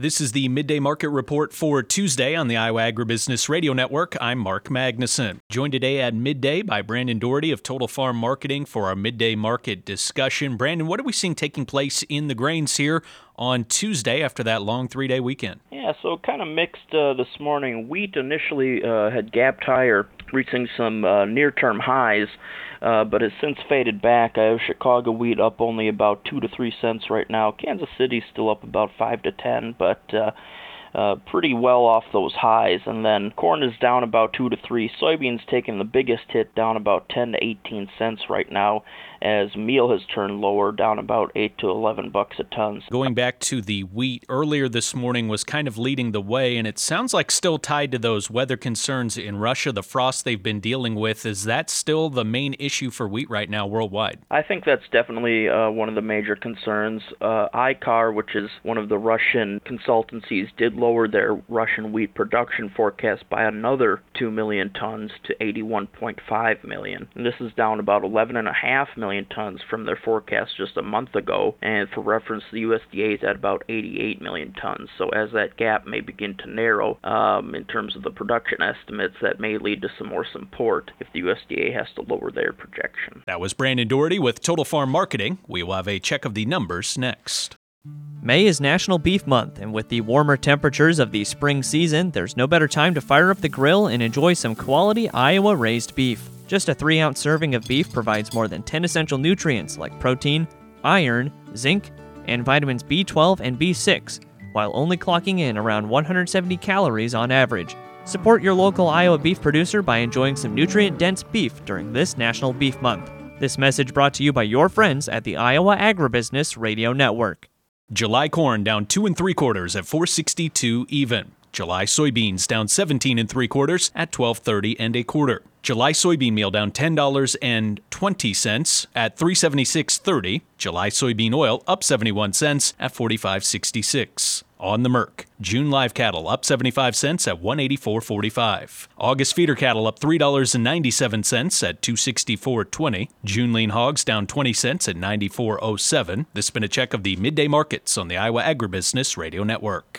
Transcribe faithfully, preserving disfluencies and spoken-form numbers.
This is the Midday Market Report for Tuesday on the Iowa Agribusiness Radio Network. I'm Mark Magnuson. Joined today at midday by Brandon Doherty of Total Farm Marketing for our midday market discussion. Brandon, what are we seeing taking place in the grains here on Tuesday after that long three-day weekend? Yeah, so kind of mixed uh, this morning. Wheat initially uh, had gapped higher, reaching some uh, near-term highs, uh, but has since faded back. I have Chicago wheat up only about two to three cents right now. Kansas City still up about five to ten, but uh, uh, pretty well off those highs. And then corn is down about two to three. Soybeans taking the biggest hit, down about ten to eighteen cents right now, as meal has turned lower, down about eight to eleven bucks a ton. Going back to the wheat, earlier this morning was kind of leading the way, and it sounds like still tied to those weather concerns in Russia, the frost they've been dealing with. Is that still the main issue for wheat right now worldwide? I think that's definitely uh, one of the major concerns. Uh, I C A R, which is one of the Russian consultancies, did lower their Russian wheat production forecast by another two million tons to eighty-one point five million. And this is down about eleven point five million tons from their forecast just a month ago, and for reference, the U S D A is at about eighty-eight million tons. So as that gap may begin to narrow um, in terms of the production estimates, that may lead to some more support if the U S D A has to lower their projection. That was Brandon Doherty with Total Farm Marketing. We will have a check of the numbers next. May is National Beef Month, and with the warmer temperatures of the spring season, there's no better time to fire up the grill and enjoy some quality Iowa-raised beef. Just a three ounce serving of beef provides more than ten essential nutrients like protein, iron, zinc, and vitamins B twelve and B six, while only clocking in around one hundred seventy calories on average. Support your local Iowa beef producer by enjoying some nutrient-dense beef during this National Beef Month. This message brought to you by your friends at the Iowa Agribusiness Radio Network. July corn down two and three quarters at four sixty-two even. July soybeans down seventeen and three quarters at twelve thirty and a quarter. July soybean meal down ten dollars and twenty cents at three seventy-six thirty. July soybean oil up seventy-one cents at forty-five sixty-six. On the Merc, June live cattle up seventy-five cents at one eighty-four forty-five. August feeder cattle up three dollars and ninety-seven cents at two sixty-four twenty. June lean hogs down twenty cents at ninety-four oh seven. This has been a check of the midday markets on the Iowa Agribusiness Radio Network.